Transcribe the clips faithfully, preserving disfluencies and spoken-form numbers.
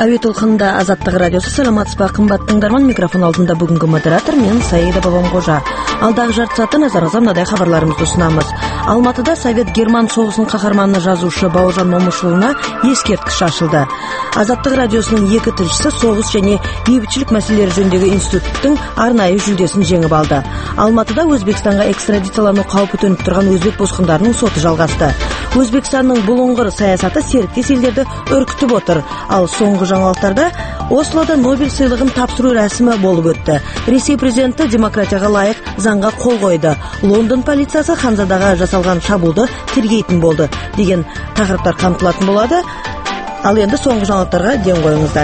Әуе толқынында Азаттық радиосы. Саламатсыз ба қымбатты тыңдарман, микрофон алдында бүгінгі модератор мен Саида Бабамқожа. Алдағы жарты сағатта назарыңызға мынадай хабарларымызды ұсынамыз. Алматыда Совет-Герман соғысының қаһарманы жазушы Бауыржан Момышұлына ескерткіш ашылды. Азаттық радиосының екі тілшісі соғыс және бейбітшілік мәселелері жөніндегі институттың арнайы жүлдесін жеңіп алды. Алматыда Өзбекстанға экстрадициялану қаупі төніп тұрған өзбек босқындарының соты жалғасты. Өзбекстанның бұлыңғыр саясаты серіктес елдерді үркітіп отыр. Ал соңғы жаңалықтарда Ослода Нобель сыйлығын тапсыру рәсімі болып өтті. Ресей президенті демократияға лайық заңға қол қойды. Лондон полициясы Ханзадаға жасалған шабуылды тергейтін болды деген тақырыптар қамтылатын болады. Ал енді соңғы жаңалықтарға ден қойыңыздар.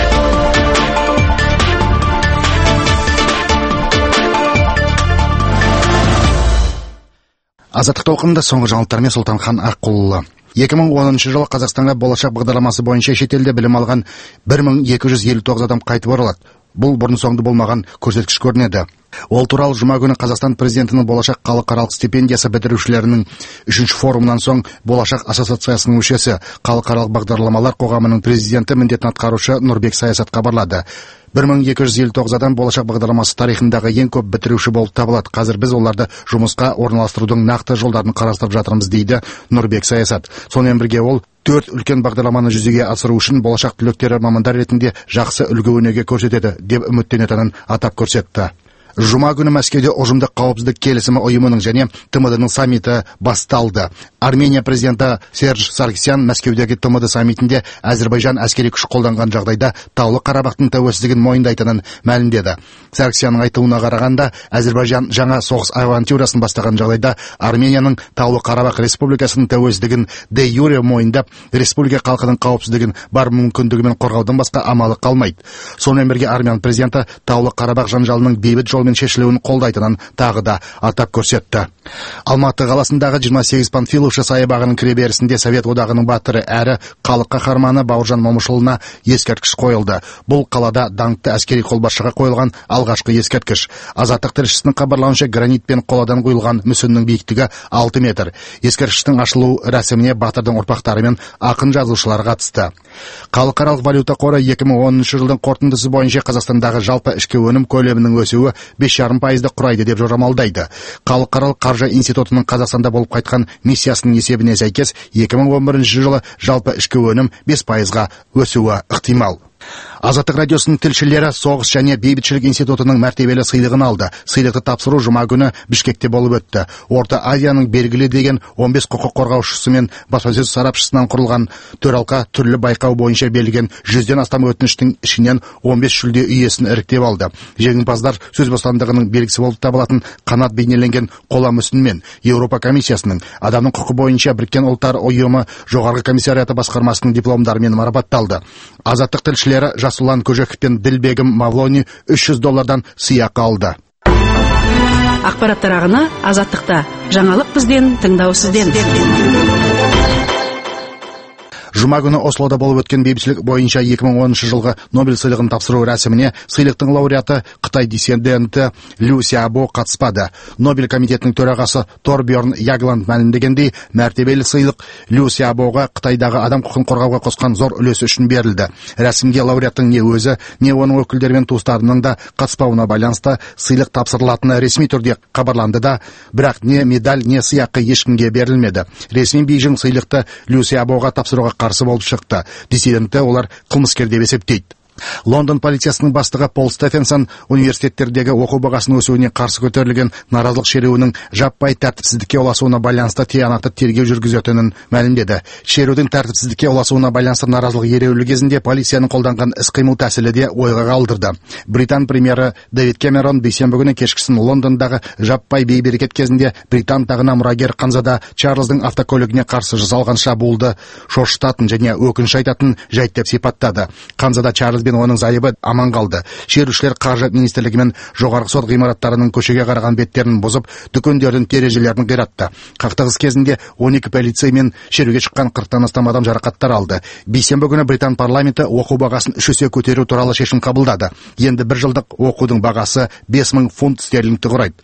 Азаттық толқынында соңғы жаңалықтармен Сұлтанхан Аққұлы. екі мың оныншы жылы Қазақстанға болашақ бағдарламасы бойынша шетелде білім алған бір мың екі жүз елу тоғыз адам қайтып оралады. Бұл бұрын соңды болмаған көрсеткіш көрінеді. Ол туралы жұма күні Қазақстан президентінің болашақ халықаралық стипендиясы бітірушілерінің үшінші форумынан соң Болашақ ассоциациясының мүшесі, халықаралық бағдарламалар қоғамының президенті міндетін атқарушы Нұрбек Саясат хабарлады. бір мың екі жүз елу тоғыз адам болашақ бағдарламасы тарихындағы ең көп бітіруші болып табылады. Қазір біз оларды жұмысқа орналастырудың нақты жолдарын қарастырып жатырмыз, дейді Нұрбек Саясат. Сонымен бірге ол төрт үлкен бағдарламаны жүзеге асыру үшін болашақ түлектері мамандар ретінде жақсы үлгі өнеге көрсетеді деп үміттенетінін атап көрсетті. Жұма күні Мәскеуде ұжымдық қауіпсіздік келісімі ұйымының және Т М Д-ның саммиті басталды. Армения президенті Серж Саргсян Мәскеудегі Т М Д саммитінде Әзербайжан әскери күш қолданған жағдайда Таулы Қарабақтың тәуелсіздігін мойындайтынын мәлімдеді. Саргсянның айтуына қарағанда, Әзербайжан жаңа соғыс авантюрасын бастаған жағдайда Арменияның Таулы Қарабақ республикасының тәуелсіздігін де юре мойындап, республика халқының қауіпсіздігін бар мүмкіндігімен қорғаудан басқа амалы қалмайды. Сонымен бірге армян президенті Таулы Қарабақ жанжалының бейбіт жолмен шешілуін қолдайтынын тағы да атап көрсетті. Алматы қаласындағы жиырма сегіз Панфиловшы саябағының кіреберісінде Совет одағының батыры әрі халық қаһарманы Бауыржан Момышұлына ескерткіш қойылды. Бұл қалада даңқты әскери қолбасшыға қойылған алғашқы ескерткіш. Азаттық тілшісінің хабарлауынша гранит пен қоладан құйылған мүсіннің биіктігі алты метр. Ескерткіштің ашылу рәсіміне батырдың ұрпақтары мен ақын жазушылар қатысты. Халықаралық валюта қоры екі мың оныншы жылдың қорытындысы бойынша Қазақстандағы жалпы ішкі өнім көлемінің өсуі бес жарым пайызды құрайды деп жорамалдайды. Халықаралық қаржы институтының Қазақстанда болып қайтқан миссиясының есебіне сәйкес екі мың он бірінші жылы жалпы ішкі өнім бес пайызға өсуі ықтимал. Азаттық радиосының тілшілері соғыс және бейбітшілік институтының мәртебелі сыйлығын алды. Сыйлықты тапсыру жұма күні Бішкекте болып өтті. Орта Азияның белгілі деген он бес құқық қорғаушысы мен баспасөз сарапшысынан құрылған төралқа түрлі байқау бойынша берілген жүзден астам өтініштің ішінен он бес жүлде иесін іріктеп алды. Жеңімпаздар сөз бостандығының белгісі болып табылатын қанат бейнеленген қола мүсінмен Еуропа комиссиясының адамның құқы бойынша Біріккен ұлттар ұйымы жоғарғы комиссариаты басқармасының дипломдарымен марапатталды. Азаттық тілшілері Жасұлан Көжеков пен Ділбегім Мавлони үш жүз доллардан сыйақы алды. Ақпараттар ағыны Азаттықта. Жаңалық бізден, тыңдау сізден. Жұма күні Ослода болып өткен бейбітшілік бойынша екі мың оныншы жылғы Нобель сыйлығын тапсыру рәсіміне сыйлықтың лауреаты Қытай диссиденті Лю Сяобо қатыспады. Нобель комитетінің төрағасы Торбьерн Ягланд мәлімдегендей, мәртебелі сыйлық Лю Сяобоға Қытайдағы адам құқын қорғауға қосқан зор үлесі үшін берілді. Рәсімге лауреаттың не өзі, не оның өкілдері мен туыстарының да қатыспауына байланысты сыйлық тапсырылатыны ресми түрде хабарланды да, бірақ не медаль, не сыйақы ешкімге берілмеді. Ресми Бейжің сыйлықты Лю Сяобоға тапсыруға қарсы болып шықты. Диссидентті олар қылмыскер деп есептейді. Лондон полициясының бастығы Пол Стефенсон университеттердегі оқу бағасының өсуіне қарсы көтерілген наразылық шеруінің жаппай тәртіпсіздікке ұласуына байланысты тиянақты тергеу жүргізетінін мәлімдеді. Шерудің тәртіпсіздікке ұласуына байланысты наразылық ереуілі кезінде полицияның қолданған іс-қимыл тәсілі де ойға қалдырды. Британ премьері Дэвид Кэмерон бейсенбі күні кешкісін Лондондағы жаппай бейберекет кезінде Британ тағына мұрагер Ханзада Чарльздың автокөлігіне қарсы жасалған шабуылды шошытатын және өкініш айтатын жайт деп сипаттады. Ханзада Чарльз бен оның зайыбы аман қалды. Шерушілер қаржы министрлігі мен жоғарғы сот ғимараттарының көшеге қараған беттерін бұзып, дүкендердің терезелерін қиратты. Қақтығыс кезінде он екі полицей мен шеруге шыққан қырықтан астам адам жарақаттар алды. Бейсенбі күні Британ парламенті оқу бағасын үш есе көтеру туралы шешім қабылдады. Енді бір жылдық оқудың бағасы бес мың фунт стерлингті құрайды.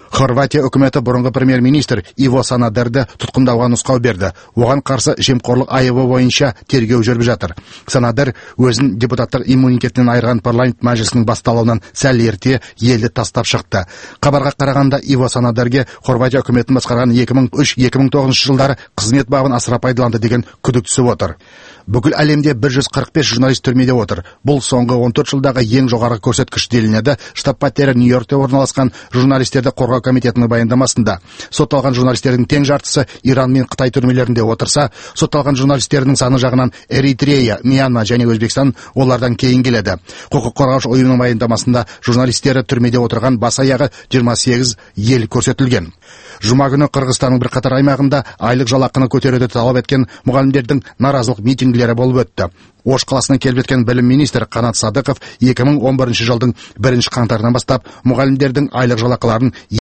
Хорватия үкіметі бұрынғы премьер-министр Иво Санадерді тұтқындауға нұсқау берді. Оған қарсы жемқорлық айыбы бойынша тергеу жүріп жатыр. Санадер өзін депутаттық иммунитетінен айырған парламент мәжілісінің басталуынан сәл ерте елді тастап шықты. Хабарға қарағанда Иво Санадерге Хорватия үкіметін басқарған екі мың үш - екі мың тоғызыншы жылдары қызмет бабын асыра пайдаланды деген күдік түсіп отыр. Бүкіл әлемде бір жүз қырық бес журналист түрмеде отыр. Бұл соңғы он төрт жылдағы ең жоғары көрсеткіш делінеді штаб-пәтері Нью-Йоркте орналасқан журналистерді қорғау комитетінің баяндамасында. Сотталған журналистердің тең жартысы Иран мен Қытай түрмелерінде отырса, сотталған журналистердің саны жағынан Эритрея, Мьянма және Өзбекстан олардан кейін келеді. Құқық қорғаушы ұйымның баяндамасында журналистері түрмеде отырған бас аяғы жиырма сегіз ел көрсетілген. Жұма күні Қырғызстанның бірқатар аймағында айлық жалақыны көтеруді талап еткен мұғалімдердің наразылық митингілері болып өтті. Ош қаласына келіп жеткен білім министрі Қанат Садықов екі мың он бірінші жылдың бірінші қаңтарынан бастап мұғалімдердің айлық жалақыларын